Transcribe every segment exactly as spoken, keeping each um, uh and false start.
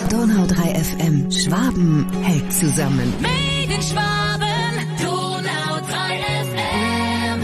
Donau drei F M. Schwaben hält zusammen. Made in Schwaben, Donau drei F M.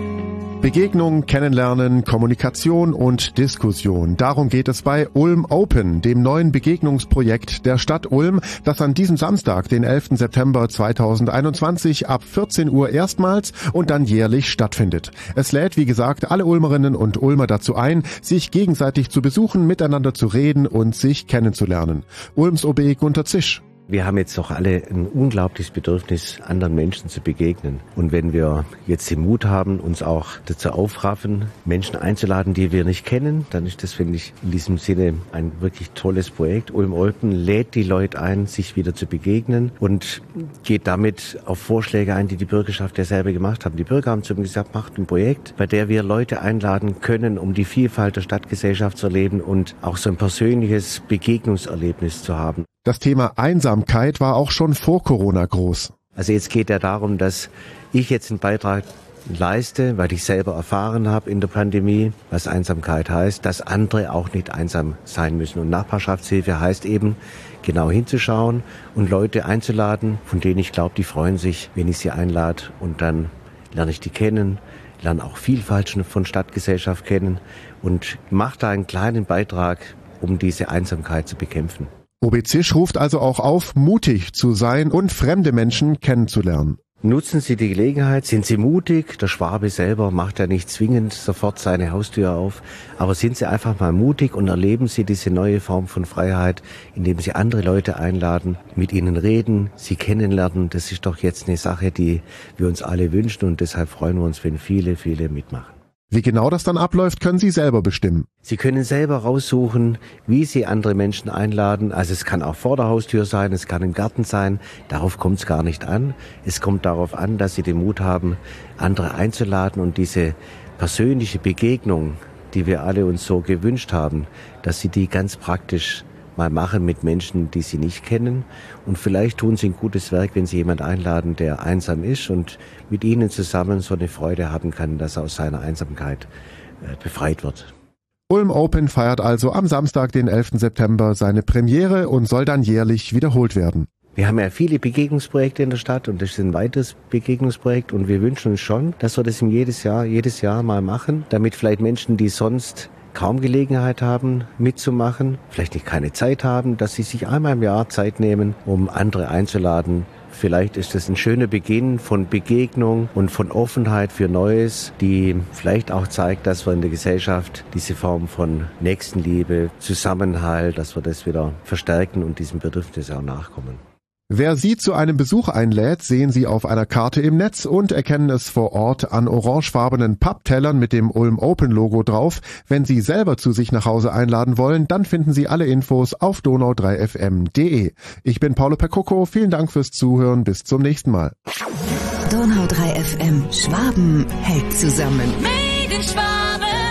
Begegnung, Kennenlernen, Kommunikation und Diskussion. Darum geht es bei Ulm Open, dem neuen Begegnungsprojekt der Stadt Ulm, das an diesem Samstag, den elften September zweitausendeinundzwanzig, ab vierzehn Uhr erstmals und dann jährlich stattfindet. Es lädt, wie gesagt, alle Ulmerinnen und Ulmer dazu ein, sich gegenseitig zu besuchen, miteinander zu reden und sich kennenzulernen. Ulms O B Gunter Zisch. Wir haben jetzt doch alle ein unglaubliches Bedürfnis, anderen Menschen zu begegnen. Und wenn wir jetzt den Mut haben, uns auch dazu aufraffen, Menschen einzuladen, die wir nicht kennen, dann ist das, finde ich, in diesem Sinne ein wirklich tolles Projekt. Ulm Open lädt die Leute ein, sich wieder zu begegnen und geht damit auf Vorschläge ein, die die Bürgerschaft ja selber gemacht haben. Die Bürger haben zu mir gesagt, macht ein Projekt, bei der wir Leute einladen können, um die Vielfalt der Stadtgesellschaft zu erleben und auch so ein persönliches Begegnungserlebnis zu haben. Das Thema Einsamkeit war auch schon vor Corona groß. Also jetzt geht ja darum, dass ich jetzt einen Beitrag leiste, weil ich selber erfahren habe in der Pandemie, was Einsamkeit heißt, dass andere auch nicht einsam sein müssen. Und Nachbarschaftshilfe heißt eben, genau hinzuschauen und Leute einzuladen, von denen ich glaube, die freuen sich, wenn ich sie einlade. Und dann lerne ich die kennen, lerne auch Vielfalt von Stadtgesellschaft kennen und mache da einen kleinen Beitrag, um diese Einsamkeit zu bekämpfen. O B Zisch ruft also auch auf, mutig zu sein und fremde Menschen kennenzulernen. Nutzen Sie die Gelegenheit, sind Sie mutig. Der Schwabe selber macht ja nicht zwingend sofort seine Haustür auf. Aber sind Sie einfach mal mutig und erleben Sie diese neue Form von Freiheit, indem Sie andere Leute einladen, mit ihnen reden, sie kennenlernen. Das ist doch jetzt eine Sache, die wir uns alle wünschen und deshalb freuen wir uns, wenn viele, viele mitmachen. Wie genau das dann abläuft, können Sie selber bestimmen. Sie können selber raussuchen, wie Sie andere Menschen einladen. Also es kann auch vor der Haustür sein, es kann im Garten sein. Darauf kommt es gar nicht an. Es kommt darauf an, dass Sie den Mut haben, andere einzuladen und diese persönliche Begegnung, die wir alle uns so gewünscht haben, dass Sie die ganz praktisch mal machen mit Menschen, die Sie nicht kennen. Und vielleicht tun Sie ein gutes Werk, wenn Sie jemanden einladen, der einsam ist und mit Ihnen zusammen so eine Freude haben kann, dass er aus seiner Einsamkeit äh, befreit wird. Ulm Open feiert also am Samstag, den elften September, seine Premiere und soll dann jährlich wiederholt werden. Wir haben ja viele Begegnungsprojekte in der Stadt und das ist ein weiteres Begegnungsprojekt und wir wünschen uns schon, dass wir das jedes Jahr, jedes Jahr mal machen, damit vielleicht Menschen, die sonst kaum Gelegenheit haben, mitzumachen, vielleicht nicht keine Zeit haben, dass sie sich einmal im Jahr Zeit nehmen, um andere einzuladen. Vielleicht ist es ein schöner Beginn von Begegnung und von Offenheit für Neues, die vielleicht auch zeigt, dass wir in der Gesellschaft diese Form von Nächstenliebe, Zusammenhalt, dass wir das wieder verstärken und diesem Bedürfnis auch nachkommen. Wer Sie zu einem Besuch einlädt, sehen Sie auf einer Karte im Netz und erkennen es vor Ort an orangefarbenen Papptellern mit dem Ulm Open Logo drauf. Wenn Sie selber zu sich nach Hause einladen wollen, dann finden Sie alle Infos auf donau drei f m punkt d e. Ich bin Paulo Percocco, vielen Dank fürs Zuhören, bis zum nächsten Mal. Donau drei F M. Schwaben hält zusammen. Made in Schwaben.